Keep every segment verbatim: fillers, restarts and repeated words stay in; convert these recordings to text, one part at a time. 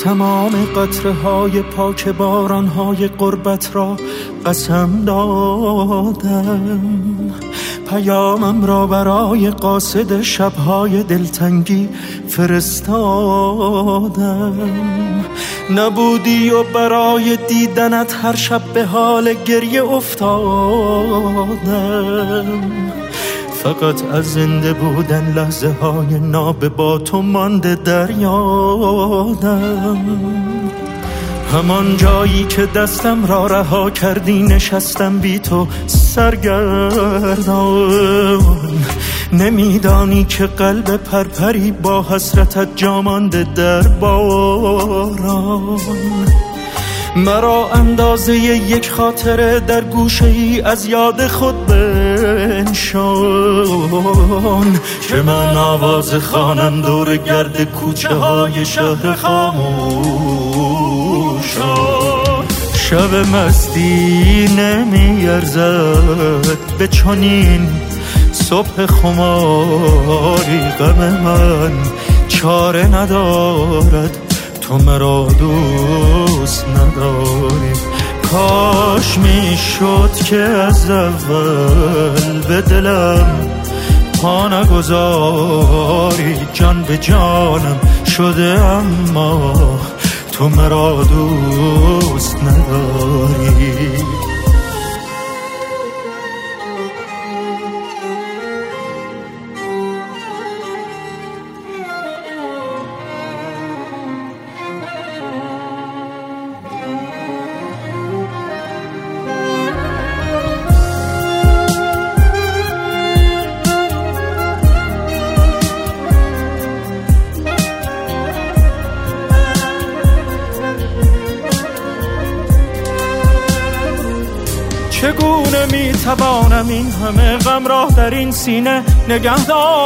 تمام قطره های پاک باران های غربت را قسم دادم، پیامم را برای قاصد شبهای دلتنگی فرستادم. نبودی و برای دیدنت هر شب به حال گریه افتادم. فقط از زنده بودن لحظه های ناب با تو مانده در یادم. همان جایی که دستم را رها کردی نشستم بی تو سرگردان. نمیدانی که قلب پرپری با حسرتت جا مانده در باران. مرا اندازه یک خاطره در گوشه ای از یاد خود بنشان که من آواز خوانم دور گرد کوچه های شهر خاموشان. شب مستی نمیارزد به چنین صبح خماری. غم من چاره ندارد تو مرا دوست نداری. کاش میشد که از اول به دلم پا نگذاری. جان به جانم شده اما تو مرا دوست نداری. چگونه میتوانم این همه غم را در این سینه نگه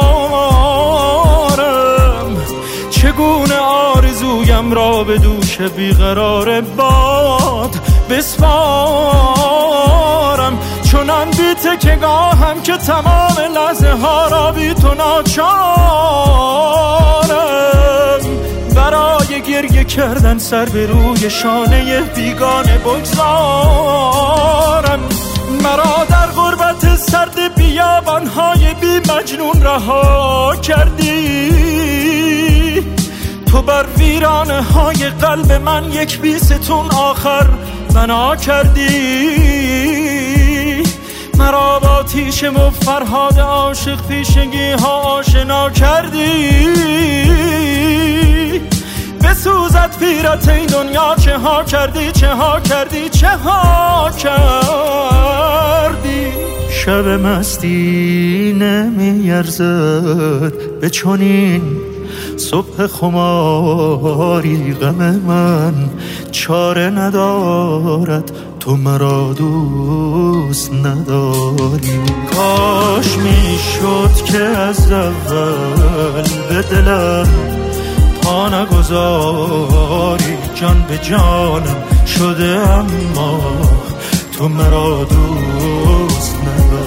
دارم؟ چگونه آرزویم را به دوش بیقرار باد بسپارم؟ چنان بی تکیه‌گاهم که تمام لحظه ها را بی تو ناچارم. برای گریه کردن سر به روی شانه بیگانه بگذارم. مرا در غربت سرد بیابانهای بی مجنون رها کردی. تو بر ویرانه های قلب من یک بیستون آخر بنا کردی. مرا با تیشم و فرهاد عاشق پیشگی ها آشنا کردی. بسوزد پیرت این دنیا چه ها کردی، چه ها کردی، چه ها کردی. شب مستی نمیارزد به چنین صبح خماری. غم من چاره ندارد تو مرا دوست نداری. کاش میشد که از اول به دلم پا نگذاری. جان به جانم شده اما تو مرا دوست نداری.